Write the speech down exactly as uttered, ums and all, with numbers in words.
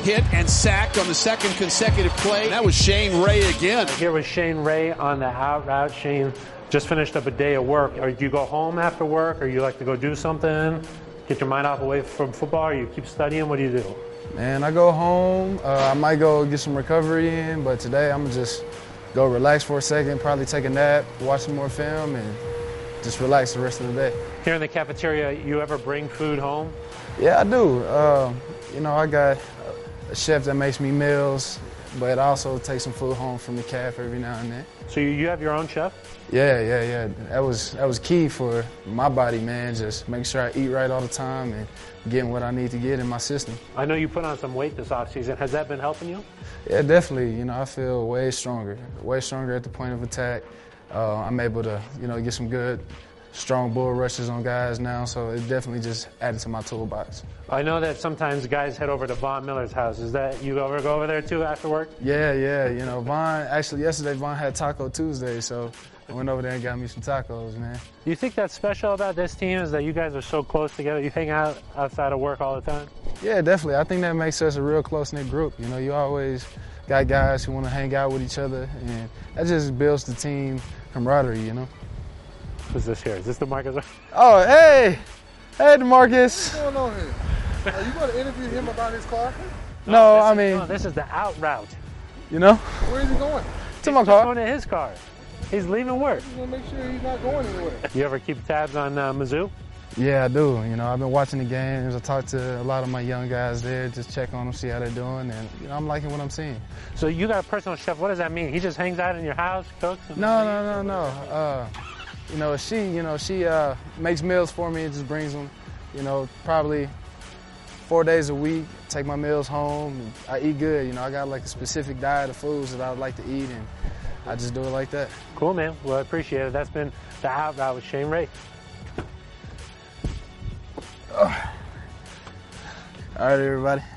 hit and sacked on the second consecutive play. That was Shane Ray again. Here was Shane Ray on the out route. Shane just finished up a day of work. Or do you go home after work, or you like to go do something, get your mind off away from football, or you keep studying? What do you do? Man, I go home. Uh, I might go get some recovery in, but today I'm gonna just go relax for a second, probably take a nap, watch some more film, and just relax the rest of the day. Here in the cafeteria, you ever bring food home? Yeah, I do. Uh, you know, I got a chef that makes me meals, but I also take some food home from the caf every now and then. So you, you have your own chef? Yeah, yeah, yeah. That was that was key for my body, man. Just making sure I eat right all the time and getting what I need to get in my system. I know you put on some weight this offseason. Has that been helping you? Yeah, definitely. You know, I feel way stronger, way stronger at the point of attack. Uh, I'm able to, you know, get some good, strong bull rushes on guys now, so it definitely just added to my toolbox. I know that sometimes guys head over to Von Miller's house. Is that you ever go over there too after work? Yeah, yeah. You know, Von, actually yesterday Von had Taco Tuesday, so I went over there and got me some tacos, man. Do you think that's special about this team is that you guys are so close together? You hang out outside of work all the time? Yeah, definitely. I think that makes us a real close-knit group. You know, you always got guys who want to hang out with each other, and that just builds the team camaraderie, you know. Who's this here? Is this DeMarcus? Oh, hey! Hey, DeMarcus! What's going on here? Are you going to interview him about his car? No, no I is, mean... No, this is the out route. You know? Where is he going? To my He's car. going to his car. He's leaving work. He's going to make sure he's not going anywhere. You ever keep tabs on uh, Mizzou? Yeah, I do. You know, I've been watching the games. I talk to a lot of my young guys there, just check on them, see how they're doing, and you know, I'm liking what I'm seeing. So you got a personal chef. What does that mean? He just hangs out in your house, cooks? No, no, no, no. Uh, you know, she, you know, she uh, makes meals for me and just brings them. You know, probably four days a week. Take my meals home. And I eat good. You know, I got like a specific diet of foods that I would like to eat, and I just do it like that. Cool, man. Well, I appreciate it. That's been the Out Route with Shane Ray. All right, everybody.